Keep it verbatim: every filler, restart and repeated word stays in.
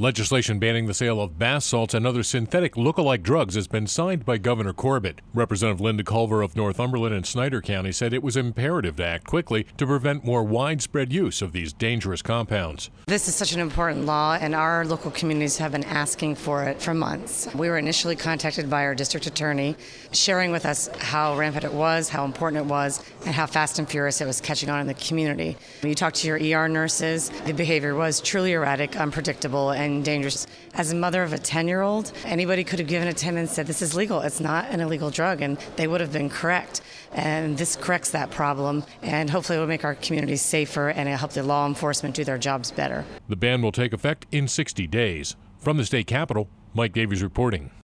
Legislation banning the sale of bath salts and other synthetic look-alike drugs has been signed by Governor Corbett. Representative Linda Culver of Northumberland and Snyder County said it was imperative to act quickly to prevent more widespread use of these dangerous compounds. This is such an important law, and our local communities have been asking for it for months. We were initially contacted by our district attorney, sharing with us how rampant it was, how important it was, and how fast and furious it was catching on in the community. When you talk to your E R nurses, the behavior was truly erratic, unpredictable, and dangerous. As a mother of a ten-year-old, anybody could have given a ten and said, this is legal. It's not an illegal drug, and they would have been correct. And this corrects that problem, and hopefully it will make our communities safer and it'll help the law enforcement do their jobs better. The ban will take effect in sixty days. From the state capitol, Mike Davies reporting.